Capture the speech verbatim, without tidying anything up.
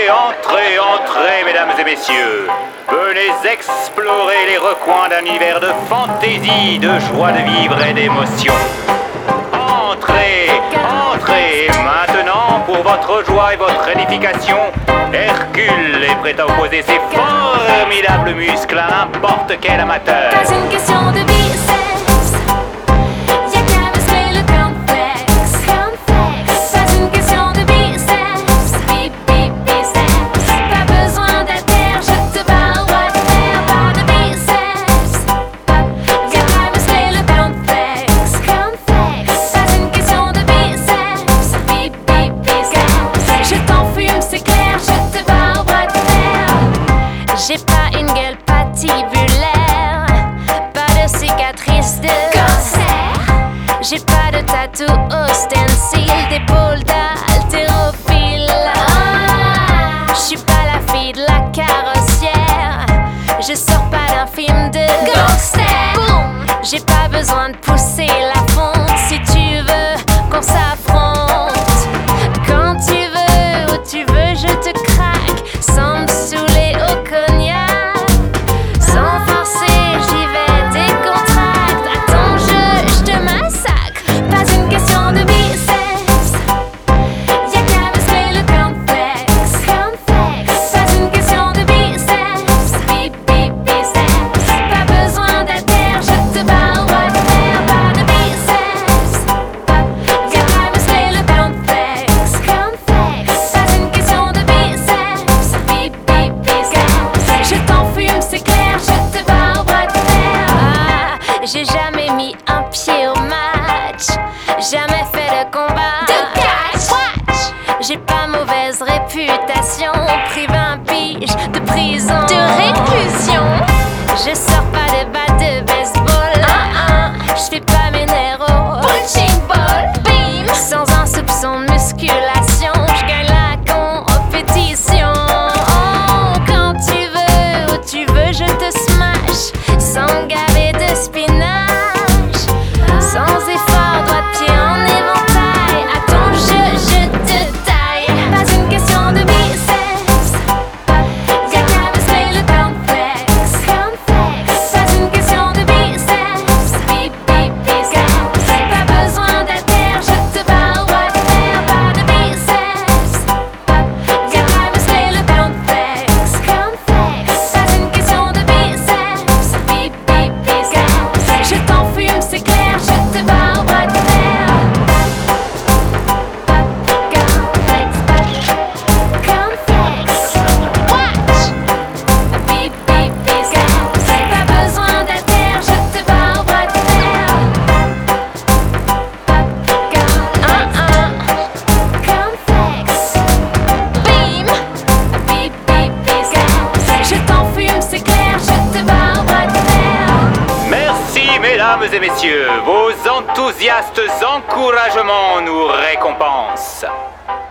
Entrez, entrez, entrez, mesdames et messieurs. Venez explorer les recoins d'un univers de fantaisie, de joie de vivre et d'émotion. Entrez, entrez, maintenant, pour votre joie et votre édification, Hercule est prêt à opposer ses formidables muscles à n'importe quel amateur. Pas une question de biceps, y'a qu'à muscler le complexe. Pas une question de biceps, bip bip biceps. Pas besoin d'haltères, je te parle droit de fer, pas de biceps. Y'a qu'à muscler le complexe. Pas une question de biceps, bip bip biceps. Je t'enfume, c'est clair, je te parle droit de fer. J'ai pas une gueule patibulaire, pas de cicatrice de cancer. J'ai pas de tatou ostensile, d'épaule d'haltérophile. Ah, j'suis pas la fille de la carrossière, je sors pas d'un film de gangster. Boum. J'ai pas besoin de pousser la fonte si tu veux qu'on s'affronte. Quand tu veux, où tu veux, je te craque sans me saouler au cognac. Sans forcer, j'y vais décontracte. À ton jeu, je te massacre. Pas une question de biceps, y'a qu'à muscler le complexe. Pas une question de biceps, bip bip biceps. Pas besoin d'haltères, je te parle droit de fer, pas de biceps. Y'a qu'à muscler le complexe. Pas une question de biceps, bip bip biceps. Je t'enfume, c'est clair, je te parle droit de fer. Ah, j'ai jamais mis un pied au match, jamais fait de combat de catch. Watch. J'ai pas mauvaise réputation, pris vingt piges de prison, de réclusion. Je sors pas de batte de baseball. Ah, ah. Je fais pas mes néros punching ball. Bim. Sans un soupçon de musculation, je gagne la compétition. Oh, quand tu veux, où tu veux, je te smash. Sans me gaver de spinach, sans effort, doigt de pied en éventail. À ton jeu, je te taille. Pas une question de biceps, y'a qu'à muscler le complexe. Pas une question de biceps, bip bip biceps. Pas besoin d'haltères, je te parle droit de fer, pas de biceps. Y'a qu'à muscler le complexe. Pas une question de biceps, bip bip biceps. Je t'enfume, c'est clair, je te parle droit de fer. Complexe, watch. Bip bip biceps. Pas besoin d'haltères, je te parle droit de fer. Un, un. Complexe. Bim. Bip bip biceps. Je t'enfume, c'est clair, je te parle droit de fer. Merci, mesdames et messieurs. Vos enthousiastes encouragements nous récompensent.